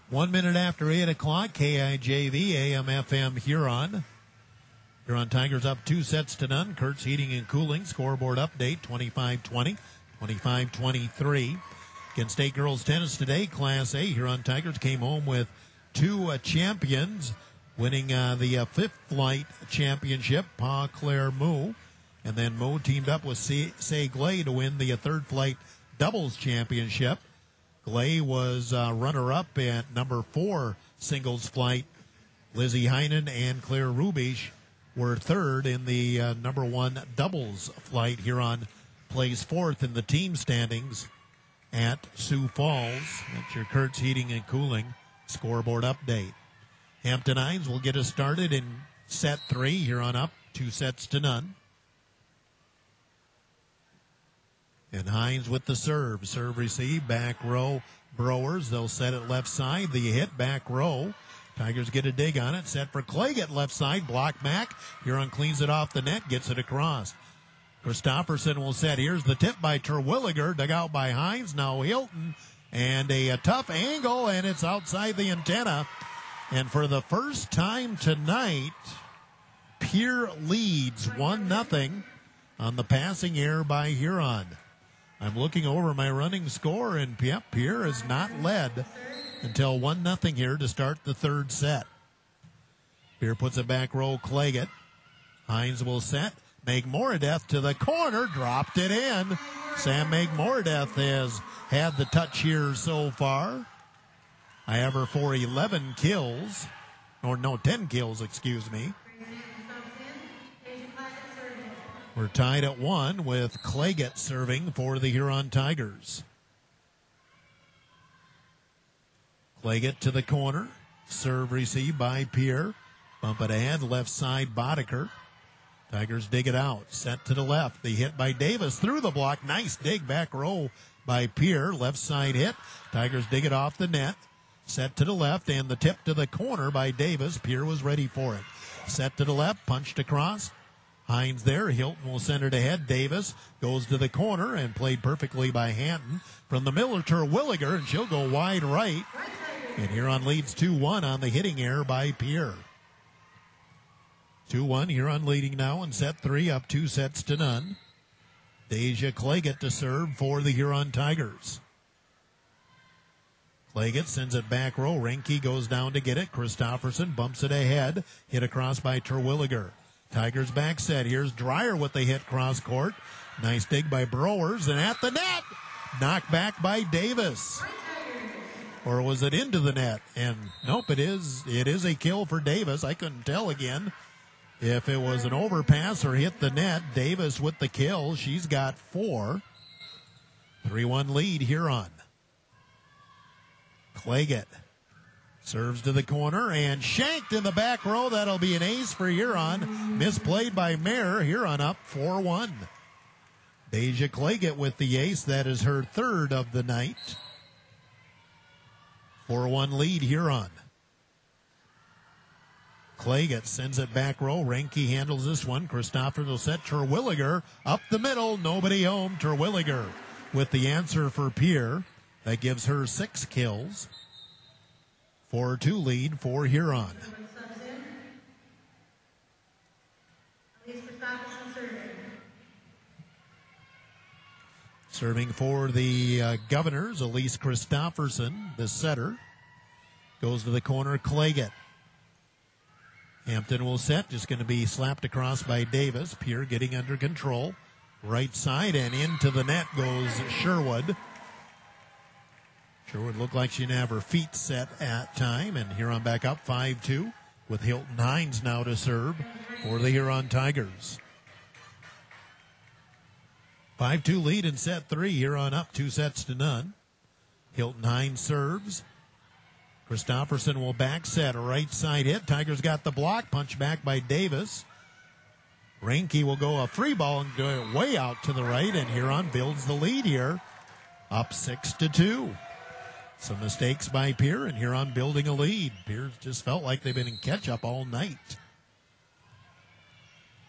1 minute after 8 o'clock, KIJV, AM, FM, Huron. Huron Tigers up 2-0. Kurtz Heating and Cooling scoreboard update 25-20, 25-23. Against State Girls Tennis today, Class A. Huron Tigers came home with two champions, winning the fifth flight championship, Pa Claire Moo. And then Moo teamed up with Say Glay to win the third flight doubles championship. Glay was runner-up at number 4 singles flight. Lizzie Heinen and Claire Rubish were third in the number 1 doubles flight. Huron plays fourth in the team standings at Sioux Falls. That's your Kurtz Heating and Cooling scoreboard update. Hampton Hines will get us started in set 3. Huron up 2-0. And Hines with the serve. Serve receive, back row, Browers. They'll set it left side. The hit, back row. Tigers get a dig on it. Set for Claggett, left side. Block Mack. Huron cleans it off the net, gets it across. Christofferson will set. Here's the tip by Terwilliger. Dug out by Hines. Now Hilton. And a tough angle, and it's outside the antenna. And for the first time tonight, Pierre leads 1-0 on the passing error by Huron. I'm looking over my running score, and Pierre has not led until 1-0 here to start the third set. Pierre puts it back row, Claggett. Hines will set. Megmoradeth to the corner, dropped it in. Sam Megmoradeth has had the touch here so far. I have her for 11 kills. Or no, 10 kills, excuse me. We're tied at 1 with Claggett serving for the Huron Tigers. Claggett to the corner. Serve received by Pierre. Bump it ahead, left side, Boddicker. Tigers dig it out. Set to the left. The hit by Davis through the block. Nice dig back row by Pierre. Left side hit. Tigers dig it off the net. Set to the left, and the tip to the corner by Davis. Pierre was ready for it. Set to the left, punched across. Hines there. Hilton will send it ahead. Davis goes to the corner and played perfectly by Hanton. From the middle, Terwilliger, and she'll go wide right. And Huron leads 2-1 on the hitting error by Pierre. 2-1, Huron leading now in set 3, up 2-0. Deja Claggett to serve for the Huron Tigers. Claggett sends it back row. Renke goes down to get it. Christofferson bumps it ahead. Hit across by Terwilliger. Tigers back set. Here's Dreyer with the hit cross court. Nice dig by Browers, and at the net. Knocked back by Davis. Or was it into the net? And nope, it is a kill for Davis. I couldn't tell again if it was an overpass or hit the net. Davis with the kill. She's got 4. 3-1 lead Huron. Claggett serves to the corner and shanked in the back row. That'll be an ace for Huron. Misplayed by Mayer. Huron up 4-1. Deja Claggett with the ace. That is her third of the night. 4-1 lead Huron. Claggett sends it back row. Renke handles this one. Christopher will set. Terwilliger up the middle. Nobody home. Terwilliger with the answer for Pierre. That gives her 6 kills. 4-2 lead for Huron. Serving for the Governors, Elise Christofferson, the setter. Goes to the corner, Claggett. Hampton will set, just going to be slapped across by Davis. Pierre getting under control. Right side and into the net goes Sherwood. Sherwood looked like she didn't have her feet set at time, and Huron back up 5-2 with Hilton Hines now to serve for the Huron Tigers. 5-2 lead in set 3. Huron up 2-0. Hilton Hines serves. Christofferson will back set. A right side hit. Tigers got the block. Punch back by Davis. Renke will go a free ball and go way out to the right, and Huron builds the lead here. Up 6-2. Some mistakes by Pierre, and Huron building a lead. Pierre just felt like they've been in catch-up all night.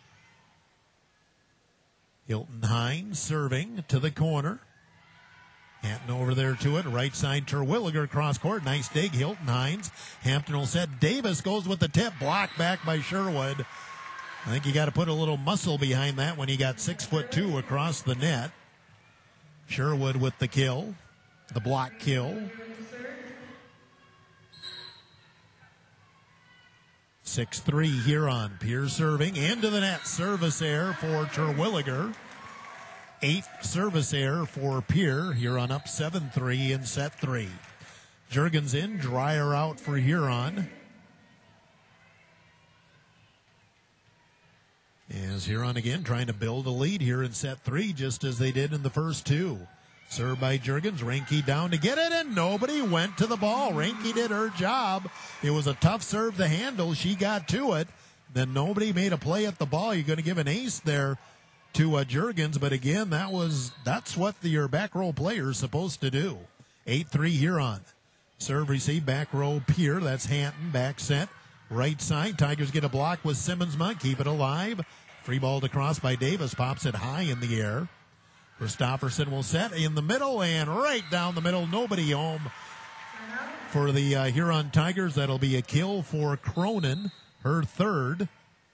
Hilton Hines serving to the corner. Hampton over there to it. Right side, Terwilliger cross court. Nice dig. Hilton Hines. Hampton will set. Davis goes with the tip. Blocked back by Sherwood. I think you got to put a little muscle behind that when you got 6'2" across the net. Sherwood with the kill. The block kill. 6-3 Huron. Pierre serving into the net. Service error for Terwilliger. 8th service error for Pierre. Huron up 7-3 in set 3. Juergens in. Dreyer out for Huron. As Huron again trying to build a lead here in set 3, just as they did in the first 2. Served by Juergens. Reinke down to get it, and nobody went to the ball. Reinke did her job. It was a tough serve to handle. She got to it. Then nobody made a play at the ball. You're going to give an ace there to Juergens, but again, that's what your back row player is supposed to do. 8-3 Huron. Serve, receive, back row, Pierre. That's Hampton. Back set. Right side. Tigers get a block with Simmonsma. Keep it alive. Free ball to cross by Davis. Pops it high in the air. Christofferson will set in the middle and right down the middle. Nobody home for the Huron Tigers. That'll be a kill for Cronin. Her third.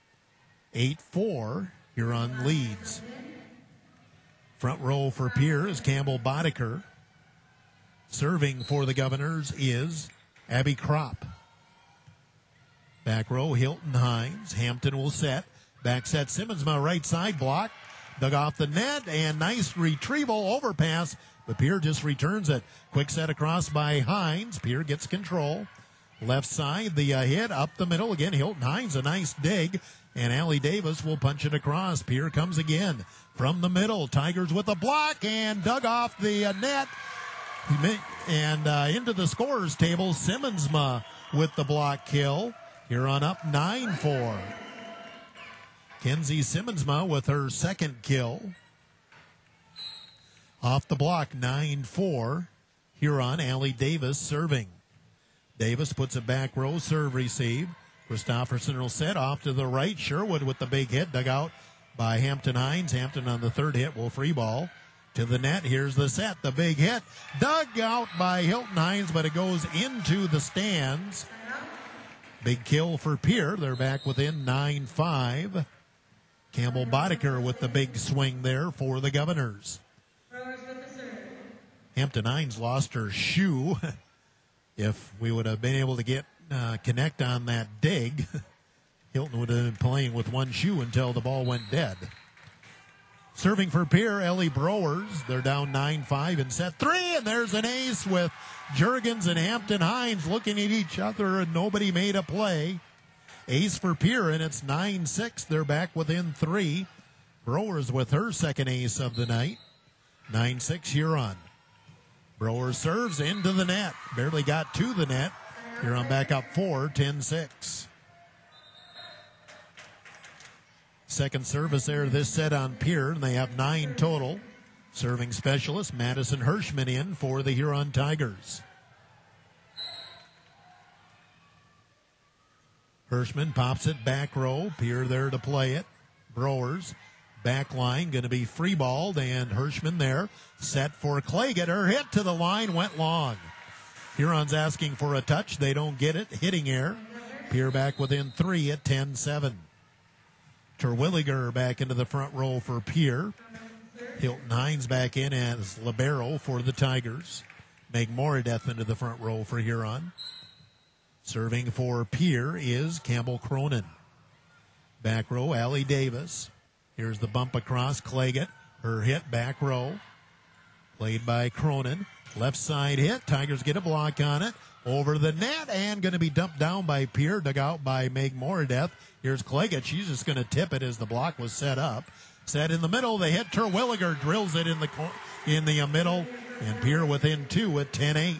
8-4. Huron leads. Front row for Pierre is Campbell Boddicker. Serving for the Governors is Abby Kropp. Back row, Hilton Hines. Hampton will set. Back set, Simmonsma right side block. Dug off the net and nice retrieval overpass. But Pierre just returns it. Quick set across by Hines. Pierre gets control. Left side, the hit up the middle. Again, Hilton Hines, a nice dig. And Allie Davis will punch it across. Pierre comes again from the middle. Tigers with a block and dug off the net. And into the scorer's table, Simmonsma with the block kill. Huron up 9-4. Kenzie Simmonsma with her second kill. Off the block, 9-4. Huron, Allie Davis serving. Davis puts it back row, serve, receive. Christofferson will set off to the right. Sherwood with the big hit, dug out by Hampton Hines. Hampton on the third hit will free ball to the net. Here's the set, the big hit. Dug out by Hilton Hines, but it goes into the stands. Big kill for Pierre. They're back within 9-5. Campbell Boddicker with the big swing there for the Governors. Hampton Hines lost her shoe. If we would have been able to get connect on that dig, Hilton would have been playing with one shoe until the ball went dead. Serving for Pierre, Ellie Browers. They're down 9-5 in set 3, and there's an ace with Juergens and Hampton Hines looking at each other, and nobody made a play. Ace for Pierre, and it's 9-6. They're back within 3. Browers with her second ace of the night. 9-6 Huron. Browers serves into the net. Barely got to the net. Huron back up 4, 10-6. Second service there this set on Pierre, and they have 9 total. Serving specialist Madison Hirschman in for the Huron Tigers. Hirschman pops it back row. Pierre there to play it. Browers back line going to be free balled, and Hirschman there set for Claggett. Her hit to the line went long. Huron's asking for a touch. They don't get it. Hitting error. Pierre back within 3 at 10-7. Terwilliger back into the front row for Pierre. Hilton Hines back in as libero for the Tigers. Meg Moradeth into the front row for Huron. Serving for Pierre is Campbell Cronin. Back row, Allie Davis. Here's the bump across, Claggett. Her hit back row. Played by Cronin. Left side hit. Tigers get a block on it. Over the net and going to be dumped down by Pierre. Dug out by Meg Moradeth. Here's Claggett. She's just going to tip it as the block was set up. Set in the middle. They hit. Terwilliger drills it in the middle. And Pierre within 2 at 10-8.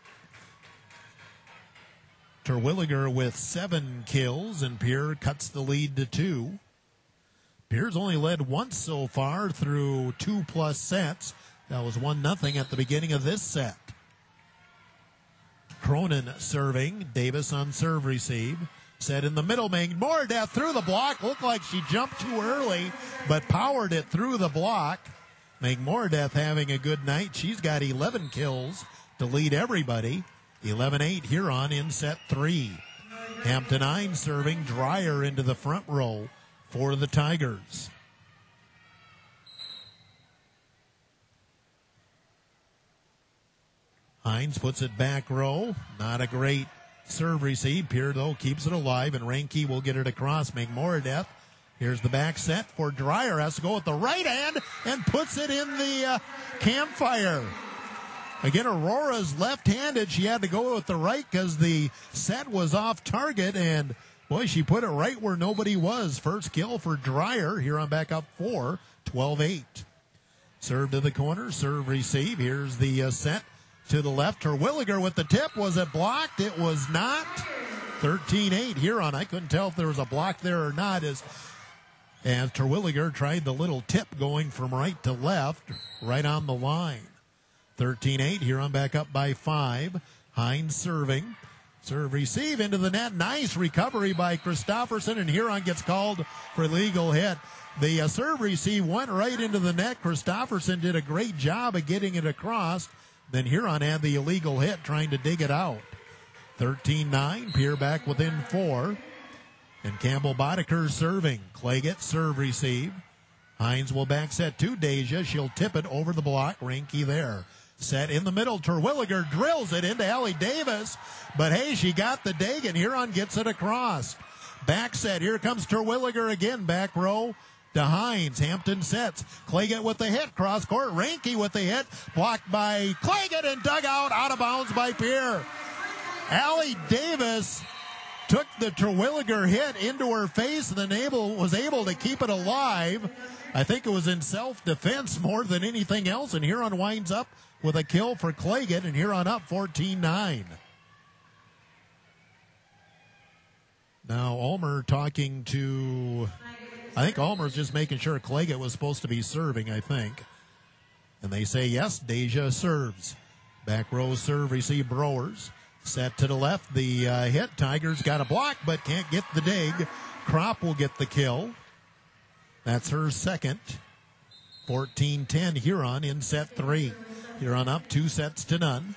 Terwilliger with 7 kills, and Pierre cuts the lead to 2. Pierre's only led once so far through 2+ sets. That was 1-0 at the beginning of this set. Cronin serving. Davis on serve receive. Set in the middle. Meg Moradeth through the block. Looked like she jumped too early, but powered it through the block. McMoredeath having a good night. She's got 11 kills to lead everybody. 11-8 Huron in set 3. Hampton Hines serving. Dreyer into the front row for the Tigers. Hines puts it back row. Not a great serve receive. Pierre, though, keeps it alive, and Reinke will get it across. McMoredeath. Here's the back set for Dreyer. Has to go with the right hand and puts it in the campfire. Again, Aurora's left-handed. She had to go with the right because the set was off target, and, boy, she put it right where nobody was. First kill for Dreyer. Here on back up 4, 12-8. Serve to the corner, serve receive. Here's the set to the left. Terwilliger with the tip. Was it blocked? It was not. 13-8 Huron. I couldn't tell if there was a block there or not as Terwilliger tried the little tip going from right to left, right on the line. 13-8, Huron back up by 5. Hines serving. Serve receive into the net. Nice recovery by Christofferson, and Huron gets called for legal hit. The serve receive went right into the net. Christofferson did a great job of getting it across. Then Huron had the illegal hit trying to dig it out. 13-9, Pierre back within 4. And Campbell Boddicker serving. Claggett serve receive. Hines will back set to Deja. She'll tip it over the block. Reinke there. Set in the middle. Terwilliger drills it into Allie Davis. But hey, she got the dig, and Huron gets it across. Back set. Here comes Terwilliger again. Back row to Hines. Hampton sets. Claggett with the hit. Cross court. Reinke with the hit. Blocked by Claggett and dug out of bounds by Pierre. Allie Davis took the Terwilliger hit into her face and then was able to keep it alive. I think it was in self-defense more than anything else, and Huron winds up with a kill for Claggett, and Huron up 14-9. Now Ulmer talking to, I think Ulmer's just making sure Claggett was supposed to be serving, I think. And they say yes, Deja serves. Back row serve, receive Browers. Set to the left, the hit. Tigers got a block, but can't get the dig. Kropp will get the kill. That's her second. 14-10 Huron in set 3. Huron up 2-0.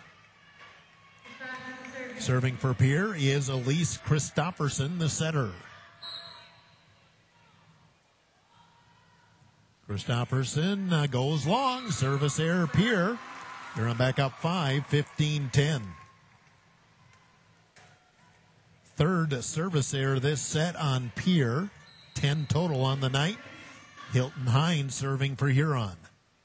Serving for Pierre is Elise Christofferson, the setter. Christofferson goes long. Service error, Pierre. Huron back up 5, 15-10. Third service error this set on Pierre. 10 total on the night. Hilton Hines serving for Huron.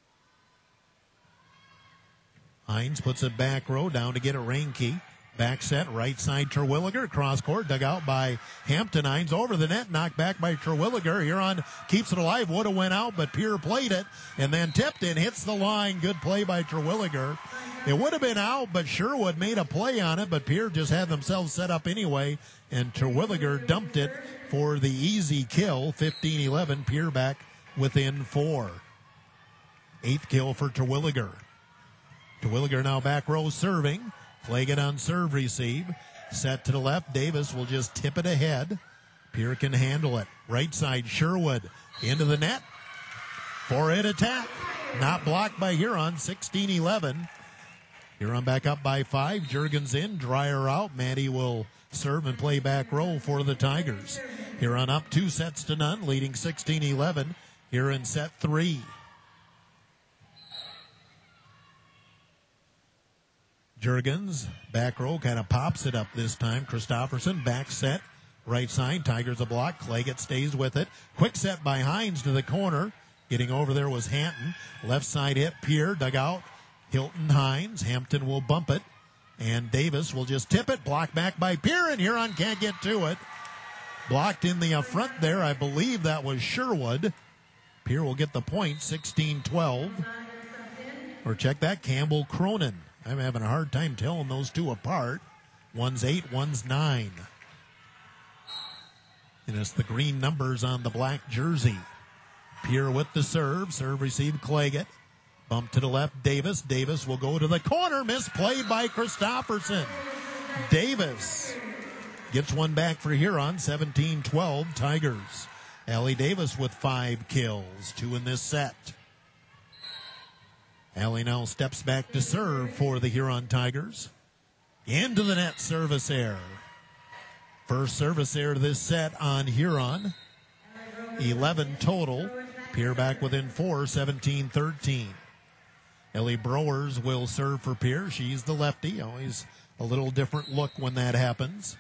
Hines puts it back row down to get it Reinke. Back set, right side Terwilliger. Cross court, dug out by Hampton. Hines over the net, knocked back by Terwilliger. Huron keeps it alive. Would have went out, but Pierre played it and then tipped it, hits the line. Good play by Terwilliger. It would have been out, but Sherwood made a play on it, but Pierre just had themselves set up anyway, and Terwilliger dumped it for the easy kill. 15-11, Pierre back within 4. 8th kill for Terwilliger. Terwilliger now back row serving. Claggett on serve receive. Set to the left. Davis will just tip it ahead. Pierre can handle it. Right side, Sherwood into the net. Four-hit attack. Not blocked by Huron. 16-11. Huron back up by 5. Juergens in. Dreyer out. Maddie will serve and play back row for the Tigers. Huron up 2-0, leading 16-11 here in set 3. Juergens, back row, kind of pops it up this time. Christofferson, back set, right side. Tigers a block. Claggett stays with it. Quick set by Hines to the corner. Getting over there was Hanton. Left side hit, Pierre, dug out. Hilton Hines. Hampton will bump it. And Davis will just tip it. Blocked back by Pierre, and Huron can't get to it. Blocked in the front there. I believe that was Sherwood. Pierre will get the point, 16-12. Or check that, Campbell Cronin. I'm having a hard time telling those two apart. One's 8, one's 9. And it's the green numbers on the black jersey. Pierre with the serve. Serve received Claggett. Bump to the left, Davis. Davis will go to the corner. Misplayed by Christofferson. Davis gets one back for Huron. 17-12 Tigers. Allie Davis with 5 kills. 2 in this set. Allie now steps back to serve for the Huron Tigers. Into the net, service error. First service error this set on Huron. 11 total. Pierre back within 4, 17-13. Ellie Browers will serve for Pierre. She's the lefty. Always a little different look when that happens.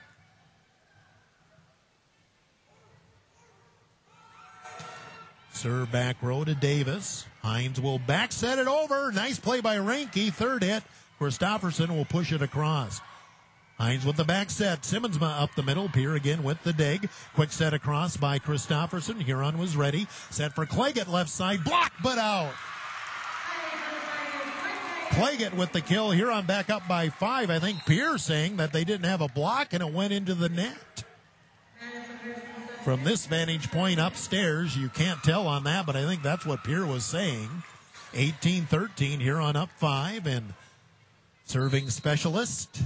Serve back row to Davis. Hines will back set it over. Nice play by Reinke. Third hit. Christofferson will push it across. Hines with the back set. Simmonsma up the middle. Pierre again with the dig. Quick set across by Christofferson. Huron was ready. Set for Claggett left side. Blocked but out. Claggett with the kill. Huron back up by 5. I think Pierre saying that they didn't have a block and it went into the net. From this vantage point upstairs, you can't tell on that, but I think that's what Pierre was saying. 18-13. Huron up 5 and serving specialist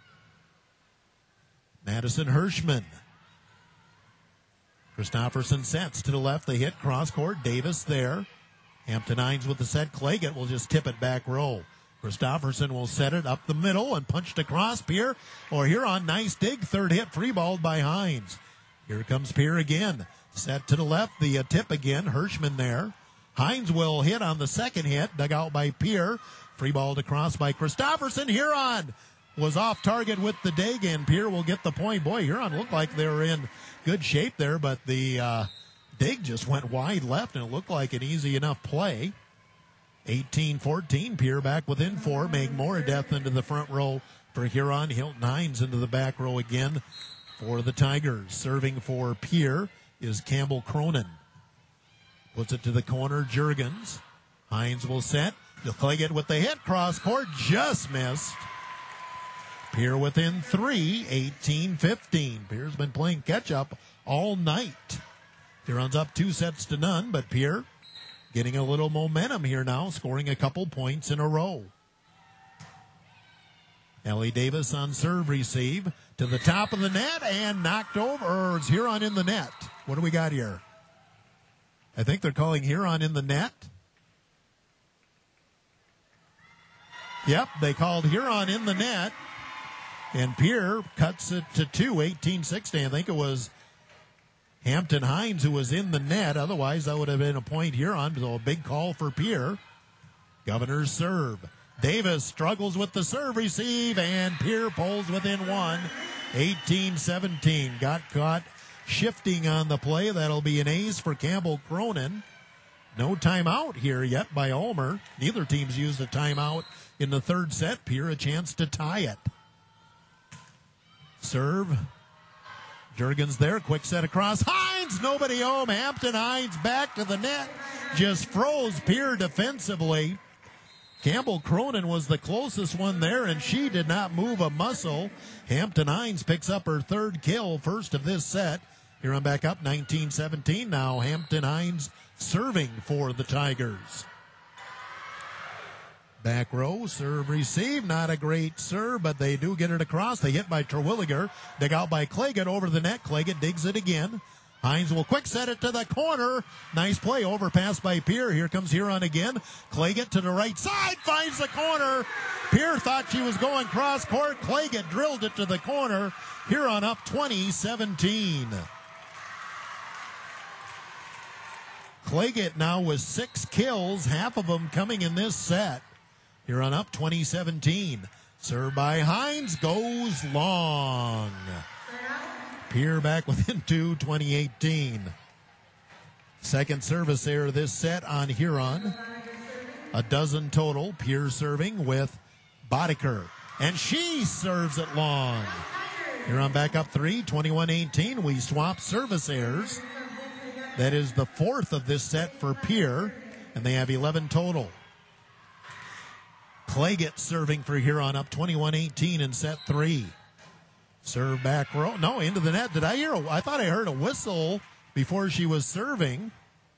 Madison Hirschman. Christofferson sets to the left. They hit cross court. Davis there. Hampton Hines with the set. Claggett will just tip it back row. Christofferson will set it up the middle and punched across. Pierre or Huron. Nice dig. Third hit. Free balled by Hines. Here comes Pierre again. Set to the left. The tip again. Hirschman there. Hines will hit on the second hit. Dug out by Pierre. Free balled across by Christofferson. Huron was off target with the dig, and Pierre will get the point. Boy, Huron looked like they were in good shape there, but the dig just went wide left, and it looked like an easy enough play. 18-14, Pierre back within 4. Meg Moradeth into the front row for Huron. Hilton Hines into the back row again for the Tigers. Serving for Pierre is Campbell Cronin. Puts it to the corner, Juergens. Hines will set. Claggett with the hit. Cross court, just missed. Pierre within 3, 18-15. Pierre's been playing catch-up all night. Huron's up 2-0, but Pierre getting a little momentum here now, scoring a couple points in a row. Ellie Davis on serve receive to the top of the net and knocked over. Or is Huron in the net? What do we got here? I think they're calling Huron in the net. Yep, they called Huron in the net. And Pierre cuts it to 2, 18-16. I think it was Hampton Hines who was in the net. Otherwise, that would have been a point Huron. So a big call for Pierre. Governor's serve. Davis struggles with the serve receive, and Pierre pulls within 1, 18-17. Got caught shifting on the play. That'll be an ace for Campbell Cronin. No timeout here yet by Ulmer. Neither team's used a timeout in the third set. Pierre a chance to tie it. Serve. Juergens there. Quick set across. Hines. Nobody home. Hampton Hines back to the net. Just froze Pierre defensively. Campbell Cronin was the closest one there, and she did not move a muscle. Hampton Hines picks up her third kill, first of this set. Here on back up, 19-17. Now Hampton Hines serving for the Tigers. Back row, serve receive. Not a great serve, but they do get it across. They hit by Terwilliger. Dig out by Claggett over the net. Claggett digs it again. Hines will quick set it to the corner. Nice play, overpass by Pierre. Here comes Huron again. Claggett to the right side, finds the corner. Pierre thought she was going cross court. Claggett drilled it to the corner. Huron up 20-17. Claggett now with 6 kills, half of them coming in this set. Huron up 20-17. Served by Hines, goes long. Pierre back within 2, 20-18. Second service error this set on Huron. A dozen total. Pierre serving with Boddicker. And she serves it long. Huron back up 3, 21-18. We swap service errors. That is the fourth of this set for Pierre, and they have 11 total. Claggett serving for Huron up 21-18 in set 3. Serve back row. No, into the net. Did I hear I thought I heard a whistle before she was serving.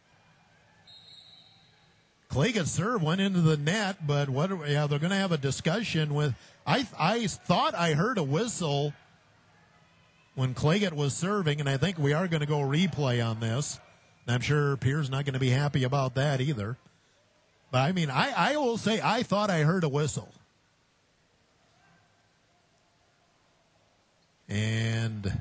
Claygett's serve went into the net, but they're going to have a discussion with. I thought I heard a whistle when Claggett was serving, and I think we are going to go replay on this. And I'm sure Pierre's not going to be happy about that either. But, I mean, I will say I thought I heard a whistle. And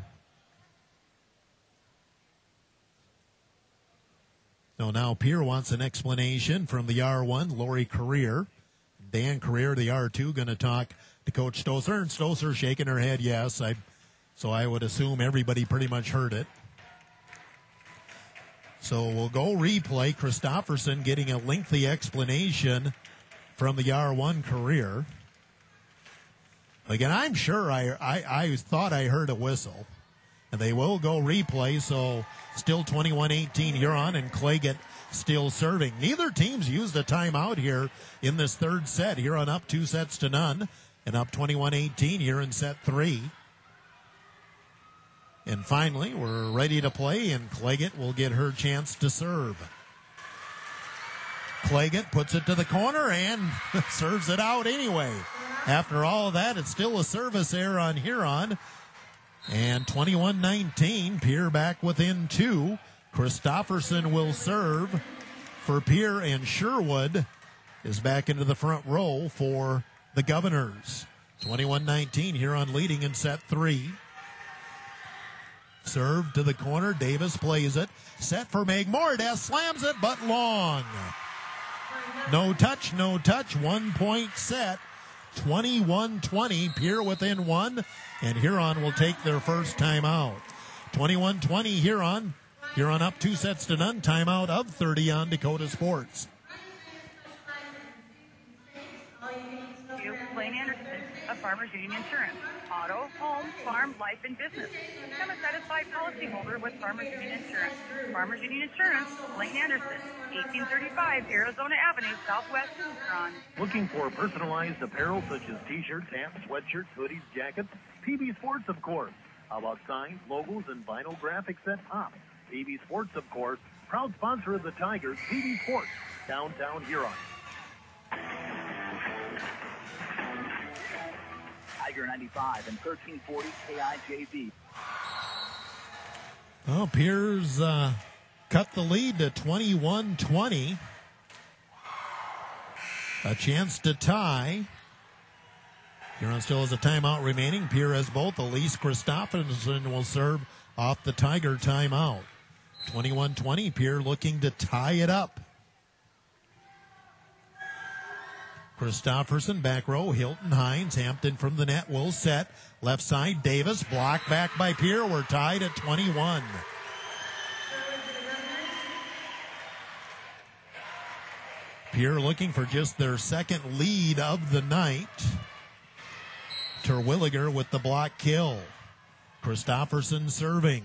so now Pierre wants an explanation from the R1, Lori Career. Dan Career, the R2, going to talk to Coach Stosur. And Stosur shaking her head, yes. So I would assume everybody pretty much heard it. So we'll go replay. Christofferson getting a lengthy explanation from the R1 Career. Again, I'm sure I thought I heard a whistle. And they will go replay, so still 21-18 Huron, and Claygett still serving. Neither team's used a timeout here in this third set. Huron up 2-0, and up 21-18 here in set 3. And finally, we're ready to play, and Claygett will get her chance to serve. Claygett puts it to the corner and serves it out anyway. After all of that, it's still a service error on Huron. And 21-19, Pierre back within 2. Christofferson will serve for Pierre, and Sherwood is back into the front row for the Governors. 21-19, Huron leading in set 3. Serve to the corner, Davis plays it. Set for Meg Mordes, slams it, but long. No touch, 1 point set. 21-20, Pierre within 1, and Huron will take their first timeout. 21-20 Huron. Huron up 2-0, timeout of 30 on Dakota Sports. Blaine Anderson of Farmers Union Insurance. Auto, home, farm, life, and business. Become a satisfied policyholder with Farmers Union Insurance. Farmers Union Insurance, Blaine Anderson, 1835 Arizona Avenue, Southwest Huron. Looking for personalized apparel such as t-shirts, hats, sweatshirts, hoodies, jackets? PB Sports, of course. How about signs, logos, and vinyl graphics at Pop? PB Sports, of course. Proud sponsor of the Tigers, PB Sports, downtown Huron. Tiger 95 and 1340 KIJV. Well, Pierre's cut the lead to 21-20. A chance to tie. Huron still has a timeout remaining. Pierre has both. Elise Christofferson will serve off the Tiger timeout. 21-20, Pierre looking to tie it up. Christofferson, back row, Hilton, Hines, Hampton from the net will set. Left side, Davis, blocked back by Pierre. We're tied at 21. Pierre looking for just their second lead of the night. Terwilliger with the block kill. Christofferson serving.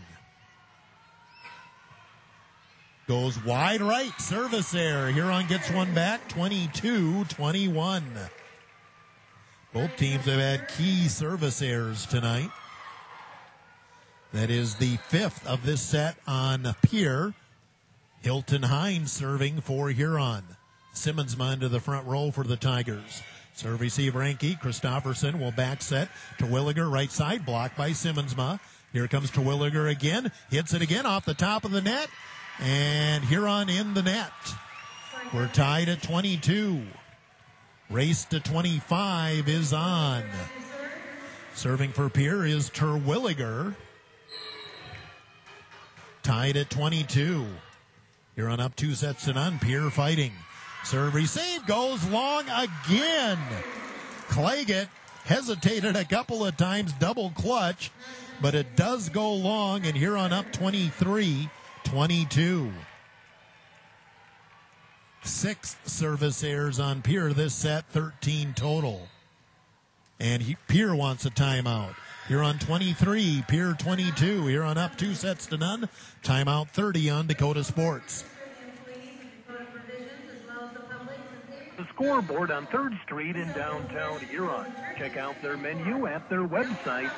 Goes wide right, service error. Huron gets one back, 22-21. Both teams have had key service errors tonight. That is the 5th of this set on Pierre. Hilton Hines serving for Huron. Simmonsma into the front row for the Tigers. Serve receive Ranke. Christofferson will back set. Terwilliger right side, blocked by Simmonsma. Here comes Terwilliger again. Hits it again off the top of the net. And Huron in the net. We're tied at 22. Race to 25 is on. Serving for Pierre is Terwilliger. Tied at 22. Huron up 2-0. Pierre fighting. Serve receive goes long again. Claygett hesitated a couple of times, double clutch, but it does go long, and Huron up 23-22. 6 service errors on Pierre this set, 13 total. And Pierre wants a timeout. Huron 23, Pierre 22. Huron up 2-0. Timeout 30 on Dakota Sports. The Scoreboard on 3rd Street in downtown Huron. Check out their menu at their website,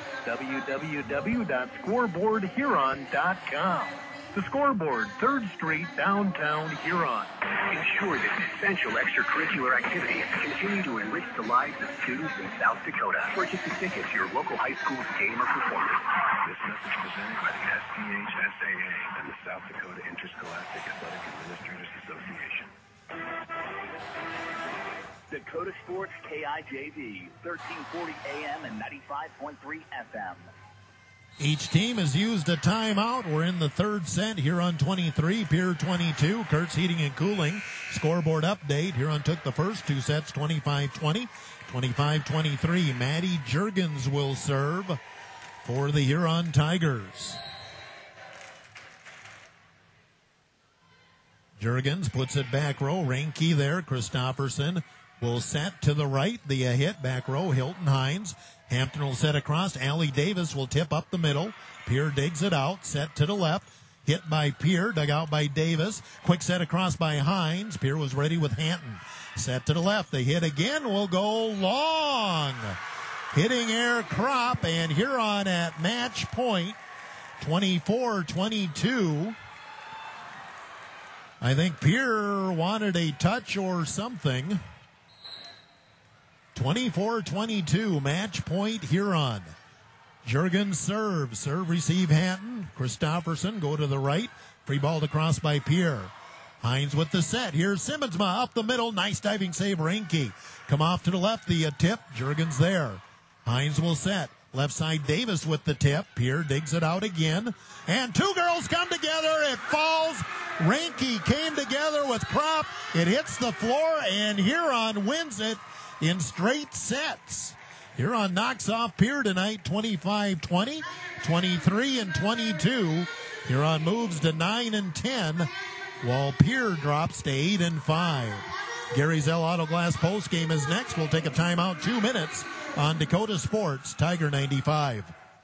www.scoreboardhuron.com. The Scoreboard, 3rd Street, downtown Huron. Ensure that essential extracurricular activities continue to enrich the lives of students in South Dakota. Purchase a ticket to your local high school's game or performance. This message presented by the SDHSAA and the South Dakota Interscholastic Athletic Administrators Association. Dakota Sports KIJV, 1340 AM and 95.3 FM. Each team has used a timeout. We're in the third set. Huron 23, Pierre 22. Kurtz Heating and Cooling. Scoreboard update. Huron took the first two sets 25-20, 25-23. Maddie Juergens will serve for the Huron Tigers. Juergens puts it back row. Reinke there. Christofferson will set to the right. The hit back row. Hilton Hines. Hampton will set across. Allie Davis will tip up the middle. Pierre digs it out. Set to the left. Hit by Pierre. Dug out by Davis. Quick set across by Hines. Pierre was ready with Hanton. Set to the left. The hit again will go long. Hitting Air Crop, and Huron at match point. 24-22. I think Pierre wanted a touch or something. 24-22, match point Huron. Juergens serve. Serve, receive Hanton. Christofferson go to the right. Free ball across by Pierre. Hines with the set. Here's Simmonsma up the middle. Nice diving save, Reinke. Come off to the left. The tip. Juergens there. Hines will set. Left side, Davis with the tip. Pierre digs it out again. And two girls come together. It falls. Reinke came together with Crop. It hits the floor, and Huron wins it in straight sets. Huron knocks off Pierre tonight, 25-20, 23-22. Huron moves to 9-10, while Pierre drops to 8-5. Gary Zell Auto Glass postgame is next. We'll take a timeout, 2 minutes on Dakota Sports, Tiger 95.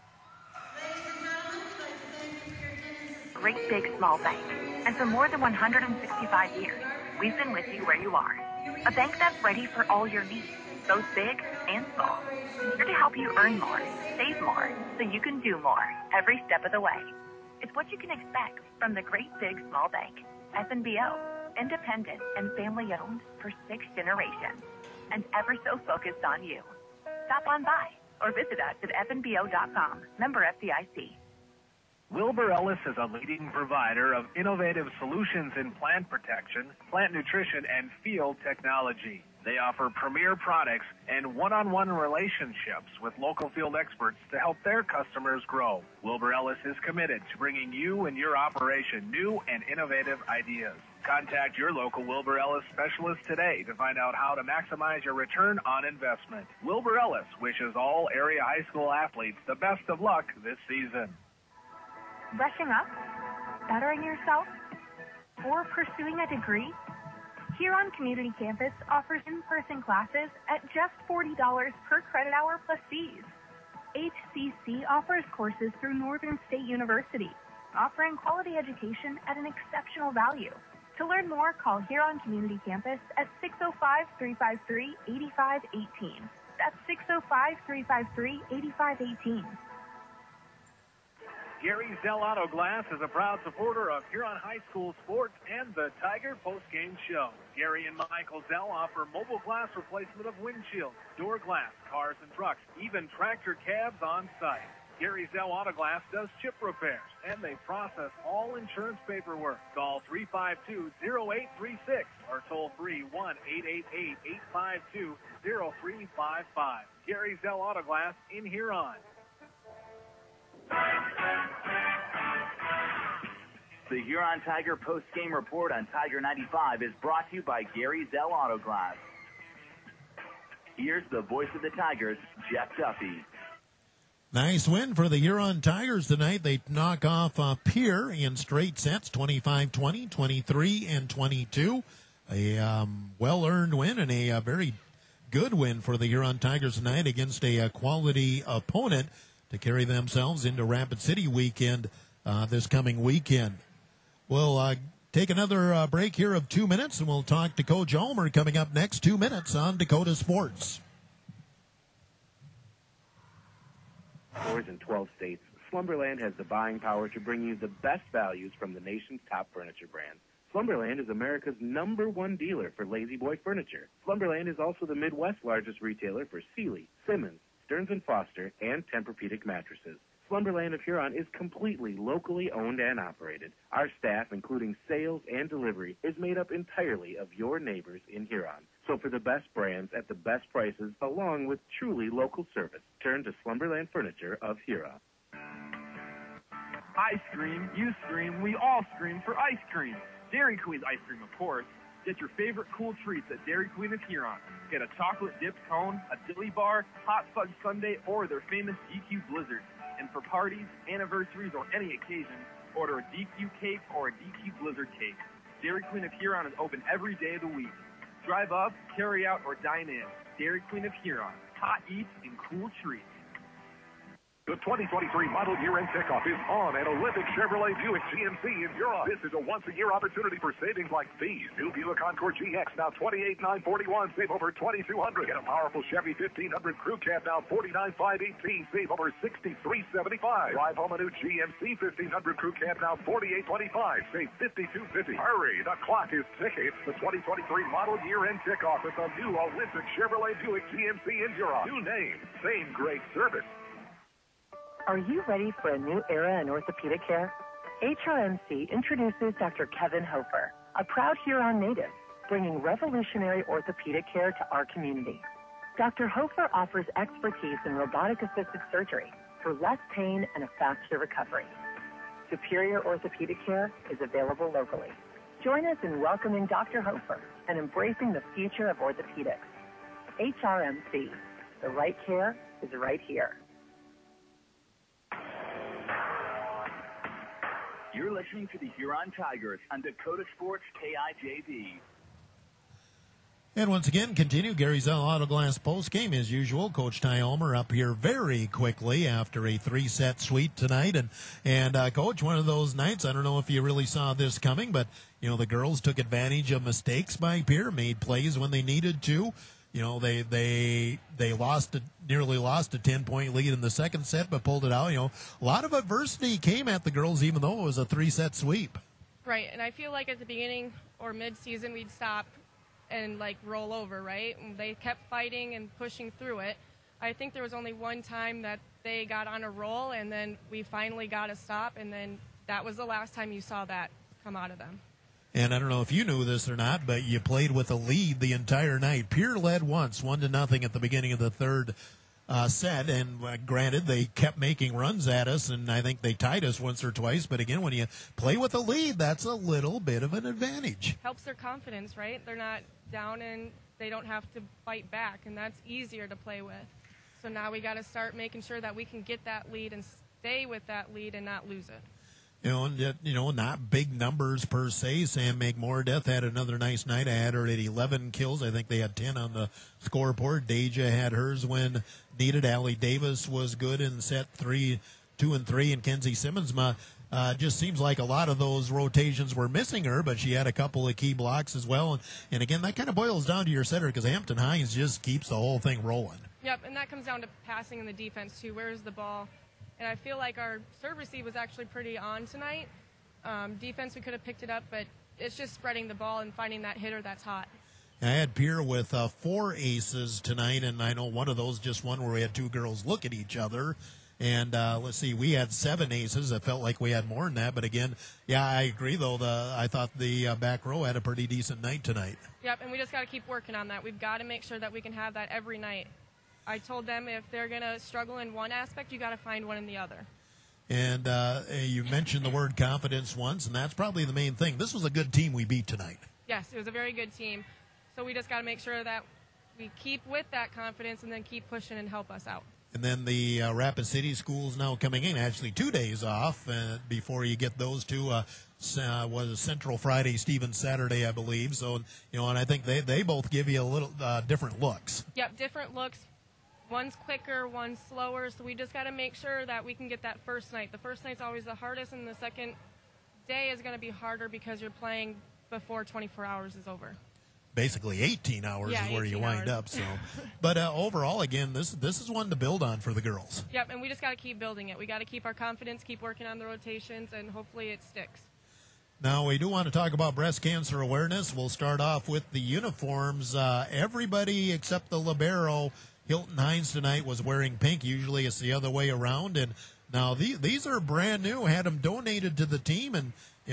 Great Big Small Bank. And for more than 165 years, we've been with you where you are. A bank that's ready for all your needs, both big and small. Here to help you earn more, save more, so you can do more every step of the way. It's what you can expect from the Great Big Small Bank. FNBO, independent and family-owned for 6 generations, and ever so focused on you. Stop on by or visit us at fnbo.com. Member FDIC. Wilbur Ellis is a leading provider of innovative solutions in plant protection, plant nutrition, and field technology. They offer premier products and one-on-one relationships with local field experts to help their customers grow. Wilbur Ellis is committed to bringing you and your operation new and innovative ideas. Contact your local Wilbur Ellis specialist today to find out how to maximize your return on investment. Wilbur Ellis wishes all area high school athletes the best of luck this season. Brushing up? Bettering yourself? Or pursuing a degree? Huron Community Campus offers in-person classes at just $40 per credit hour plus fees. HCC offers courses through Northern State University, offering quality education at an exceptional value. To learn more, call Huron Community Campus at 605-353-8518. That's 605-353-8518. Gary Zell Auto Glass is a proud supporter of Huron High School sports and the Tiger postgame show. Gary and Michael Zell offer mobile glass replacement of windshields, door glass, cars and trucks, even tractor cabs on site. Gary Zell Auto Glass does chip repairs, and they process all insurance paperwork. Call 352-0836 or toll free 1-888-852-0355. Gary Zell Auto Glass in Huron. The Huron Tiger post-game report on Tiger 95 is brought to you by Gary Zell Auto Glass. Here's the voice of the Tigers, Jeff Duffy. Nice win for the Huron Tigers tonight. They knock off Pierre in straight sets, 25-20, 23-22. A well-earned win and a very good win for the Huron Tigers tonight against a quality opponent to carry themselves into Rapid City weekend this coming weekend. We'll take another break here of 2 minutes, and we'll talk to Coach Ulmer coming up next. 2 minutes on Dakota Sports. Stores in 12 states, Slumberland has the buying power to bring you the best values from the nation's top furniture brands. Slumberland is America's #1 dealer for Lazy Boy furniture. Slumberland is also the Midwest's largest retailer for Sealy, Simmons, Stearns & Foster, and Tempur-Pedic mattresses. Slumberland of Huron is completely locally owned and operated. Our staff, including sales and delivery, is made up entirely of your neighbors in Huron. So for the best brands at the best prices, along with truly local service, turn to Slumberland Furniture of Huron. I scream, you scream, we all scream for ice cream. Dairy Queen's ice cream, of course. Get your favorite cool treats at Dairy Queen of Huron. Get a chocolate dipped cone, a dilly bar, hot fudge sundae, or their famous DQ Blizzard. And for parties, anniversaries, or any occasion, order a DQ cake or a DQ Blizzard cake. Dairy Queen of Huron is open every day of the week. Drive up, carry out, or dine in. Dairy Queen of Huron. Hot eats and cool treats. The 2023 model year-end kickoff is on at Olympic Chevrolet Buick GMC in Huron. This is a once-a-year opportunity for savings like these. New Buick Encore GX now $28,941, save over $2,200. Get a powerful Chevy 1500 Crew Cab now $49,518, save over $63.75. Drive home a new GMC 1500 Crew Cab now $48.25, save $52.50. Hurry, the clock is ticking. It's the 2023 model year-end kickoff at the new Olympic Chevrolet Buick GMC in Huron. New name, same great service. Are you ready for a new era in orthopedic care? HRMC introduces Dr. Kevin Hofer, a proud Huron native, bringing revolutionary orthopedic care to our community. Dr. Hofer offers expertise in robotic-assisted surgery for less pain and a faster recovery. Superior orthopedic care is available locally. Join us in welcoming Dr. Hofer and embracing the future of orthopedics. HRMC, the right care is right here. You're listening to the Huron Tigers on Dakota Sports KIJV. And once again, continue Gary Zell Auto Glass post game as usual. Coach Ty Ulmer up here very quickly after a 3-set sweep tonight. And Coach, one of those nights, I don't know if you really saw this coming, but, you know, the girls took advantage of mistakes by Pierre, made plays when they needed to. You know, they nearly lost a 10-point lead in the second set, but pulled it out. You know, a lot of adversity came at the girls, even though it was a 3-set sweep. Right, and I feel like at the beginning or mid-season we'd stop and, like, roll over, right? And they kept fighting and pushing through it. I think there was only one time that they got on a roll, and then we finally got a stop, and then that was the last time you saw that come out of them. And I don't know if you knew this or not, but you played with a lead the entire night. Pierre led once, 1-0 at the beginning of the third set. And granted, they kept making runs at us, and I think they tied us once or twice. But again, when you play with a lead, that's a little bit of an advantage. Helps their confidence, right? They're not down and they don't have to fight back, and that's easier to play with. So now we got to start making sure that we can get that lead and stay with that lead and not lose it. Not big numbers per se. Sam McMordeath had another nice night. I had her at 11 kills. I think they had 10 on the scoreboard. Deja had hers when needed. Allie Davis was good in set 2 and 3. And Kenzie Simmons just seems like a lot of those rotations were missing her, but she had a couple of key blocks as well. And again, that kind of boils down to your setter because Hampton Hines just keeps the whole thing rolling. Yep, and that comes down to passing and the defense, too. Where's the ball? And I feel like our serve receive was actually pretty on tonight. Defense, we could have picked it up, but it's just spreading the ball and finding that hitter that's hot. I had Pierre with 4 aces tonight, and I know one of those just one where we had two girls look at each other. And let's see, we had 7 aces. It felt like we had more than that. But again, yeah, I agree, though. I thought the back row had a pretty decent night tonight. Yep, and we just got to keep working on that. We've got to make sure that we can have that every night. I told them if they're going to struggle in one aspect, you got to find one in the other. And you mentioned the word confidence once, and that's probably the main thing. This was a good team we beat tonight. Yes, it was a very good team. So we just got to make sure that we keep with that confidence and then keep pushing and help us out. And then the Rapid City schools now coming in, actually 2 days off before you get those two. Was Central Friday, Stevens Saturday, I believe. So, and I think they both give you a little different looks. Yep, different looks. One's quicker, one's slower, so we just got to make sure that we can get that first night. The first night's always the hardest, and the second day is going to be harder because you're playing before 24 hours is over. Basically 18 hours is where you wind up. So, but overall, again, this is one to build on for the girls. Yep, and we just got to keep building it. We got to keep our confidence, keep working on the rotations, and hopefully it sticks. Now, we do want to talk about breast cancer awareness. We'll start off with the uniforms. Everybody except the libero, Hilton Hines, tonight was wearing pink. Usually it's the other way around. And Now these are brand new. Had them donated to the team, and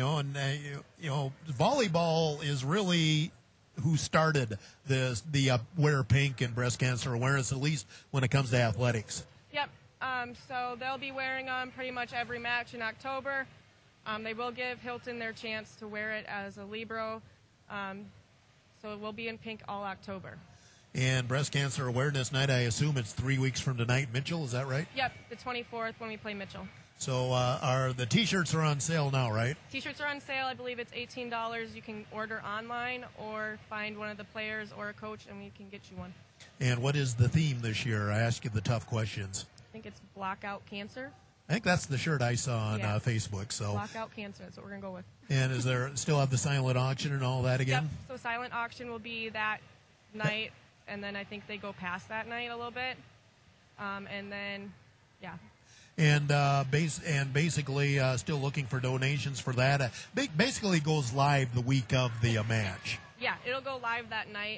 volleyball is really who started the Wear Pink and breast cancer awareness, at least when it comes to athletics. Yep. So they'll be wearing them pretty much every match in October. They will give Hilton their chance to wear it as a Libero. So it will be in pink all October. And Breast Cancer Awareness Night, I assume it's 3 weeks from tonight, Mitchell, is that right? Yep, the 24th when we play Mitchell. So the T-shirts are on sale now, right? T-shirts are on sale. I believe it's $18. You can order online or find one of the players or a coach, and we can get you one. And what is the theme this year? I ask you the tough questions. I think it's Block Out Cancer. I think that's the shirt I saw on Facebook. So Block Out Cancer, that's what we're going to go with. And is there still have the silent auction and all that again? Yep, so silent auction will be that night, and then I think they go past that night a little bit. And then, yeah. And basically still looking for donations for that. Basically goes live the week of the match. Yeah, it'll go live that night.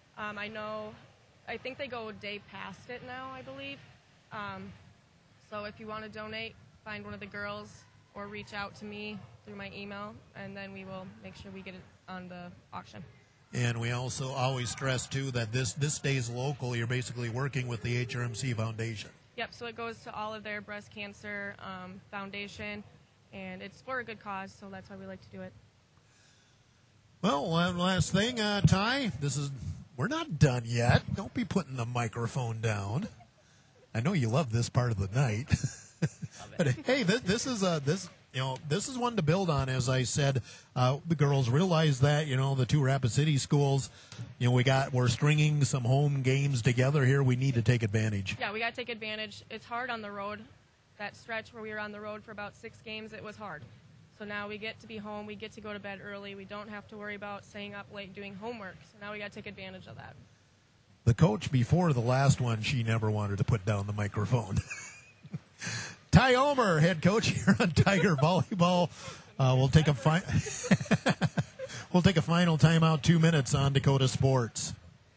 I think they go a day past it now, I believe. So if you want to donate, find one of the girls or reach out to me through my email, and then we will make sure we get it on the auction. And we also always stress, too, that this stays local. You're basically working with the HRMC Foundation. Yep, so it goes to all of their breast cancer foundation, and it's for a good cause, so that's why we like to do it. Well, one last thing, Ty, we're not done yet. Don't be putting the microphone down. I know you love this part of the night. But hey, this is one to build on. As I said, the girls realize that the two Rapid City schools, we're stringing some home games together here. We need to take advantage. Yeah, we got to take advantage. It's hard on the road. That stretch where we were on the road for about 6 games, it was hard. So now we get to be home. We get to go to bed early. We don't have to worry about staying up late doing homework. So now we got to take advantage of that. The coach before the last one, she never wanted to put down the microphone. Ty Omer, head coach here on Tiger Volleyball. We'll take a final timeout, 2 minutes on Dakota Sports.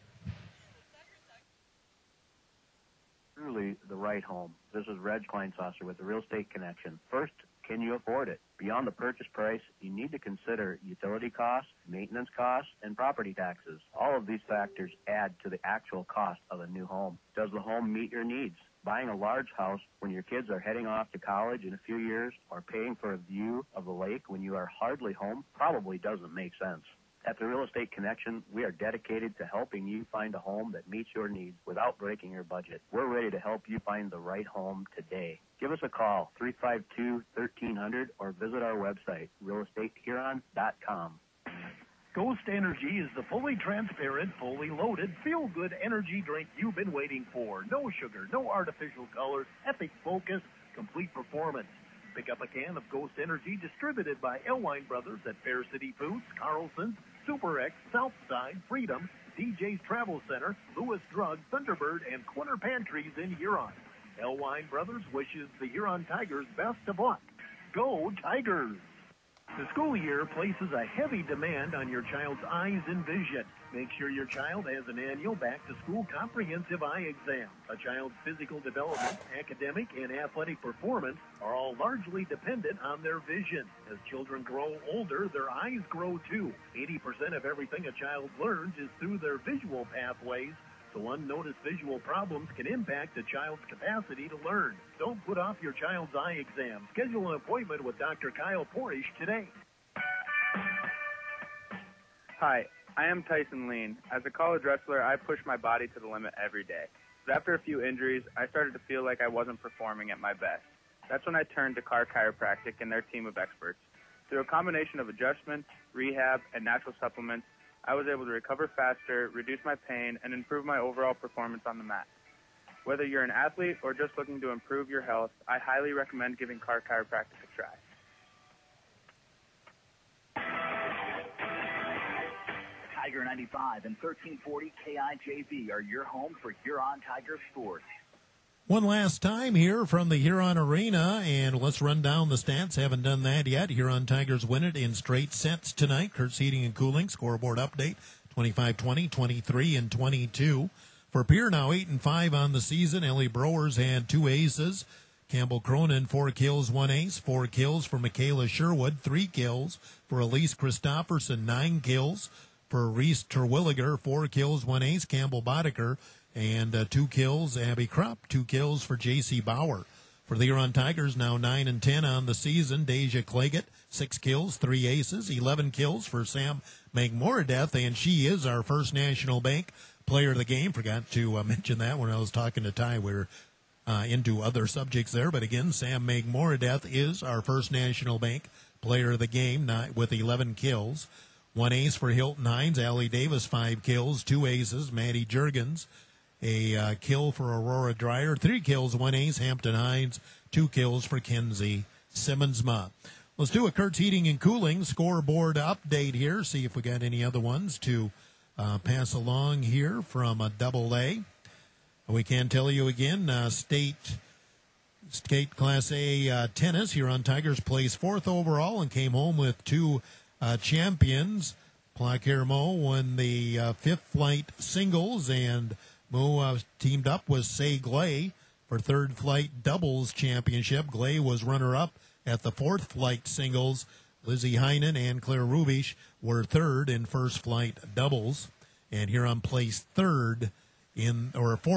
Truly the right home. This is Reg Kleinsasser with the Real Estate Connection. First, can you afford it? Beyond the purchase price, you need to consider utility costs, maintenance costs, and property taxes. All of these factors add to the actual cost of a new home. Does the home meet your needs? Buying a large house when your kids are heading off to college in a few years or paying for a view of the lake when you are hardly home probably doesn't make sense. At the Real Estate Connection, we are dedicated to helping you find a home that meets your needs without breaking your budget. We're ready to help you find the right home today. Give us a call, 352-1300, or visit our website, realestatehuron.com. Ghost Energy is the fully transparent, fully loaded, feel-good energy drink you've been waiting for. No sugar, no artificial colors, epic focus, complete performance. Pick up a can of Ghost Energy distributed by Elwine Brothers at Fair City Foods, Carlson's, Super X, Southside, Freedom, DJ's Travel Center, Lewis Drug, Thunderbird, and Quinter Pantries in Huron. Elwine Brothers wishes the Huron Tigers best of luck. Go Tigers! The school year places a heavy demand on your child's eyes and vision. Make sure your child has an annual back-to-school comprehensive eye exam. A child's physical development, academic, and athletic performance are all largely dependent on their vision. As children grow older, their eyes grow too. 80% of everything a child learns is through their visual pathways, so unnoticed visual problems can impact a child's capacity to learn. Don't put off your child's eye exam. Schedule an appointment with Dr. Kyle Porish today. Hi, I am Tyson Lean. As a college wrestler, I push my body to the limit every day. But after a few injuries, I started to feel like I wasn't performing at my best. That's when I turned to Carr Chiropractic and their team of experts. Through a combination of adjustments, rehab, and natural supplements, I was able to recover faster, reduce my pain, and improve my overall performance on the mat. Whether you're an athlete or just looking to improve your health, I highly recommend giving Carr Chiropractic a try. Tiger 95 and 1340 KIJV are your home for Huron Tiger sports. One last time here from the Huron Arena, and let's run down the stats. Haven't done that yet. Huron Tigers win it in straight sets tonight. Kurtz Heating and Cooling scoreboard update, 25-20, 23, and 22. For Pierre now 8-5 on the season. Ellie Browers had 2 aces. Campbell Cronin, 4 kills, 1 ace. 4 kills for Michaela Sherwood, 3 kills for Elise Christofferson, 9 kills for Reese Terwilliger, 4 kills, 1 ace. Campbell Boddicker, and 2 kills, Abby Krupp, 2 kills for J.C. Bauer. For the Huron Tigers, now 9-10 on the season, Deja Claggett, 6 kills, 3 aces, 11 kills for Sam McMoradeth, and she is our first National Bank Player of the Game. Forgot to mention that when I was talking to Ty. We're into other subjects there, but again, Sam McMoradeth is our first National Bank Player of the Game with 11 kills. 1 ace for Hilton Hines, Allie Davis, 5 kills, 2 aces, Maddie Jurgens, a kill for Aurora Dreyer, 3 kills, 1 ace, Hampton Hines, 2 kills for Kenzie Simmonsma. Let's do a Kurt's Heating and Cooling scoreboard update here, see if we got any other ones to pass along here from a AA. We can tell you again, state Class A tennis, Huron Tigers placed 4th overall and came home with 2 champions. Plaquemine won the 5th flight singles, and Mo teamed up with Say Glay for 3rd flight doubles championship. Glay was runner-up at the 4th flight singles. Lizzie Heinen and Claire Rubish were 3rd in 1st flight doubles, and Huron placed 4th, in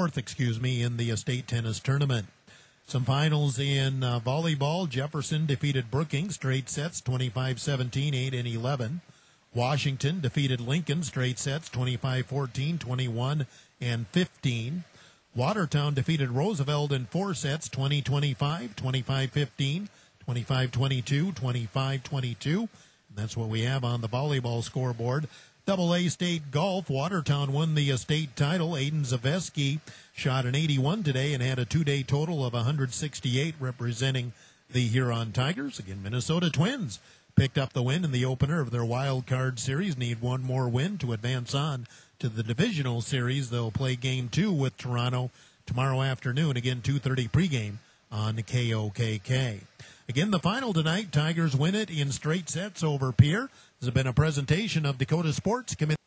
the state tennis tournament. Some finals in volleyball. Jefferson defeated Brookings straight sets 25-17, 8 and 11. Washington defeated Lincoln straight sets 25-14, 21 and 15. Watertown defeated Roosevelt in 4 sets 20-25, 25-15, 25-22, 25-22. That's what we have on the volleyball scoreboard. AA State Golf, Watertown won the state title. Aiden Zaveski shot an 81 today and had a 2-day total of 168 representing the Huron Tigers. Again, Minnesota Twins picked up the win in the opener of their wild card series. Need one more win to advance on to the divisional series. They'll play game 2 with Toronto tomorrow afternoon. Again, 2:30 pregame on KOKK. Again, the final tonight, Tigers win it in straight sets over Pierre. This has been a presentation of Dakota Sports Committee.